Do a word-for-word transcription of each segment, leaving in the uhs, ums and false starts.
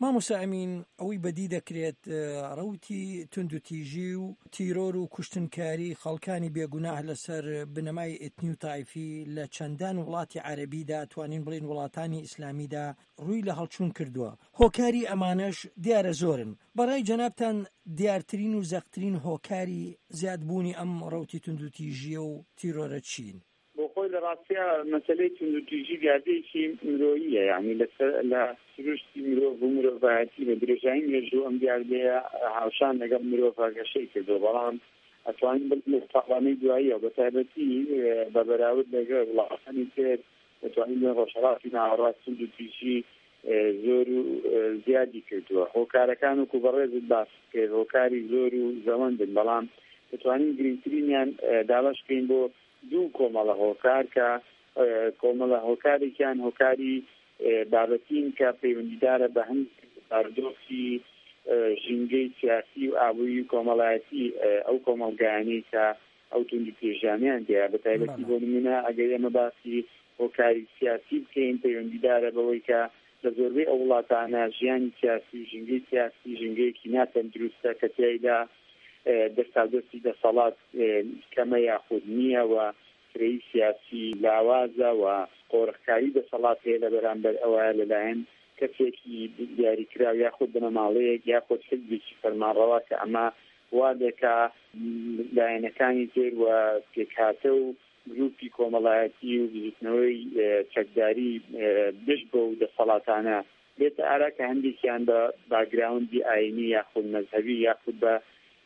مامۆستا ئەمین ئەوەی بەدی دەکرێت ڕەوتی تند و تیژی و تیرۆر و کوشتنکاری خەڵکانی بێگوناه لەسەر بنەمای ئێتنی و تایفی لە چەندان وڵاتی عەرەبیدا توانین بڵێن وڵاتانی ئیسلامیدا ڕووی لە هەڵچوون کردووە. هۆکاری ئەمانەش دیارە زۆرن. بەڕای جەنابتان دیارترین و زەقترین هۆکاری زیادبوونی ئەم ڕەوتی تند و تیژیە و تیرۆرە چین؟ بۆ خۆی لە ڕاستیە مەسەلەی تند و تیژی گاردەیەکی مرۆییە، یعنی لە سروشتی مرۆڤ و مرۆڤایەتی بە درێژایی مێژوو ئەم گاردەیە هاوشان لەگەڵ مرۆڤ گەشەی کردو، بەڵام ئەتوانین بڵێن لە تاقانەی دواییە بە تایبەتی بە بەراورد لەگەڵ وڵاتانی تر دەتوانین بڵێن ڕۆژهەڵاتی ناوەڕاست تند و تیژی زۆر و زیادی کردووە. هۆکارەکان وەکو بەڕێزت باس کرد هۆکاری زۆر و زەوەندن، بەڵام دەتوانین گرنگترینیان داواش بکەین بۆ دوو کۆمەڵە هۆکار کە کۆمەڵە هۆکارێکیان هۆکاری بابەتین کە پەیوەندیدارە بە هەند باردۆخی ژینگەی سیاسی و ئابووری و کۆمەڵایەتی ئەو کۆمەڵگایانەی کە ئەو تند و تیژانیان دێ. بە تایبەتی بۆ نمونە ئەگەر ئێمە باسی هۆکاری سیاسی بکەین پەیوەندیدارە بەوەی کە لە زۆربەی ئەو وڵاتانە ژیانی سیاسی و ژینگەی سیاسی ژینگەیەکی ناتەندروستە کە تیایدا دەستاوردی دەسەڵات کەمە یاخود نییە و فرەی سیاسی لاوازە و قۆڕخکاری دەسەڵات هەیە لە بەرامبەر ئەوە لەلایەن کەسێکی دیاریکراو یاخود بنەماڵەیەک یاخود حزبێکی فەرمانڕەوا کە ئەمە وا دەکا لایەنەکانی تر و پێکهاتە و گروپی کۆمەڵایەتی و بزوتنەوەی چەکداری بشت بۆ دەسەڵاتانە بێتە ئارا کە هەندێکیان بە باگراوندی ئاینی یاخود مەذهبی یاخود بە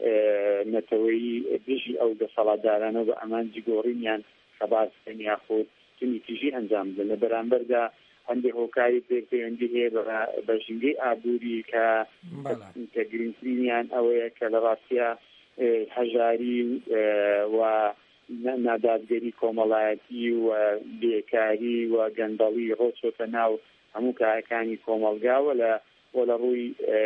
نەتەوەی دژی ئەو دەسەڵاتدارانە بە ئەمانجی گۆڕینیان خەباز بکەن یاخود تندی تیژی ئەنجام بدەن. لە بەرامبەردا هەندێک هۆکاری پێ پەیوەندی هەیە بە ژینگەی ئابووری کە کە گرنگترینیان ئەوەیە کە لە ڕاستیە هەژاری و نادادگەری کۆمەڵایەتی و بێکاری و گەندەڵی ڕۆچۆتە ناو هەموو کارەکانی کۆمەلگاوە لە و لە ڕووی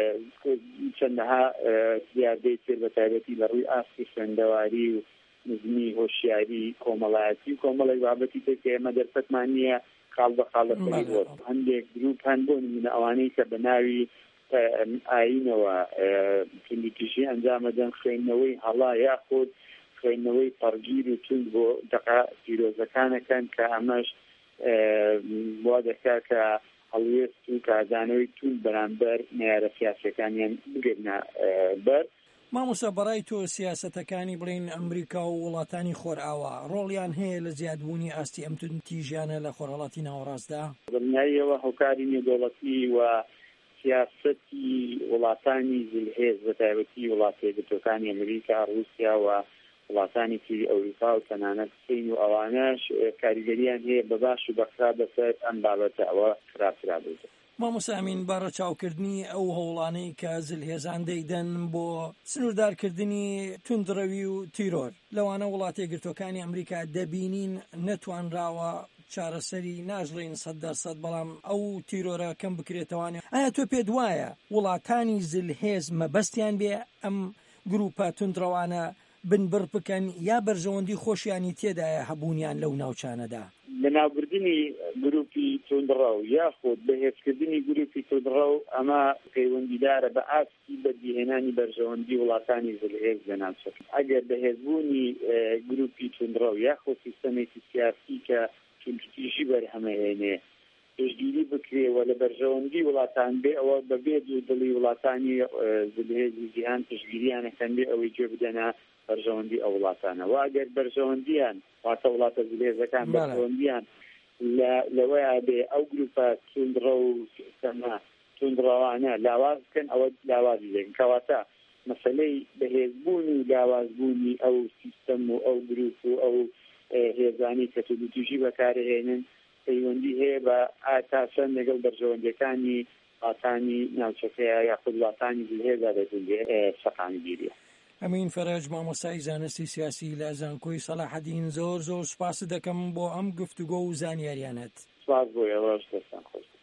چەندەها دیاردەی تر بە تایبەتی لە ڕووی ئاستی خوێندەواری و نزمی هۆشیاری کۆمەڵایەتی و کۆمەڵی بابەتی تر کە ئێمە دەرفەتمان نییە خاڵ بە خاڵ لەسەری بۆ هەندێک گروپ هەن بۆ نمونە ئەوانەی کە بە ناوی ئاینەوە تند و تیژی ئەنجامەدەن خوێندنەوەی هەڵا یاخود خوێندنەوەی پەڕگیر و تند بۆ دەقا پیرۆزەکانەکەن کە ئەمەش وا دەکا کە هەڵوێست و کارزانەوەی تون بەرامبەر معیارە سیاسەکانیان بگرنە بەر. مامۆستا بەڕای تۆ سیاسەتەکانی بڵین ئەمریکا و وڵاتانی خۆرئاوا ڕۆڵیان هەیە لە زیادبوونی ئاستی ئەم تند تیژیانە لە خۆرهەڵاتی ناوەڕاستدا؟ بەنیاییەوە هۆکاری نێودەوڵەتی و سیاسەتی وڵاتانی زلهێز بە تایبەتی وڵاتە یەکگرتووەکانی ئەمریکا ڕووسیا و وڵاتانی تری ئەوروپا و تەنانەت سین و ئەوانەش کاریگەریان هەیە بە باش و بەخرا بەسەر ئەم بابەتە ئەوە خراپترا بێت. مامۆستا ئەمین بارە چاوکردنی ئەو هەوڵانەی کە زلهێزان دەیدەن بۆ سنووردارکردنی توندڕەوی و تیرۆر لەوانە وڵاتە یەکگرتووەکانی ئەمریکا دەبینین نەتوانراوە چارەسەری ناژڵین سەد دەرسەد بەڵام ئەو تیرۆرە کەم بکرێتەوانێ. ئایا تۆ پێت وایە وڵاتانی زلهێز مەبەستیان بێ ئەم گروپە توندڕەوانە بنبڕ بکەن یا بەرژەوەندی خۆشیانی تێدایە هەبوونیان لەو ناوچانەدا؟ بەناوبردننی گروپی توندڕەو یاخود بەهێزکردنی گروپی توندڕەو ئەمە پەیوەندیدارە بە ئاستی بەدیهێنانی بەرژەوەندی وڵاتانی زلهێز لە ناوچەکە. ئەگەر بەهێزبوونی گروپی توندڕەو یاخود سیستەمێکی سیاسی کە توندتیژی بەرهەمەهێنێ پێشگیری بکرێەوە لە بەرژەوەندی وڵاتان بێ ئەوە بەبێ دوو دڵی وڵاتانی زلهێزی جیهان پێشگیریانەکەن بێ ئەوەی گوێ بدەنە بەرژەوەندی ئەو وڵاتانە و ئەگەر بەرژەوەندیان واتە وڵاتە زلهێزەکان بەرژەوەندیان لەوەیە بێ ئەو گروپە توندڕە و سیستەمە توندڕەوانە لاواز بکەن ئەوە لاوازی دێن کەواتە مەسەلەی بەهێزبوون و لاوازبوونی ئەو سیستەم و ئەو گروپ و ئەو هێزانی کە توندتیژی بەکارهێنن پەیوەندی هەیە بە ئاتاسەن لەگەڵ بەرژەوەندەکانی وڵاتانی ناوچەکەیە یاخود وڵاتانی زلهێزا دەبێت سەقامی بیریە. ئەمین فەرەج مامۆستای زانستی سیاسی لە زانکۆی سەلاحەدین زۆر زۆر سوپاس دەکەم بۆ ئەم گفتوگۆ و زانیاریانت. سپاس بۆ ئێوەش دەستان خۆش.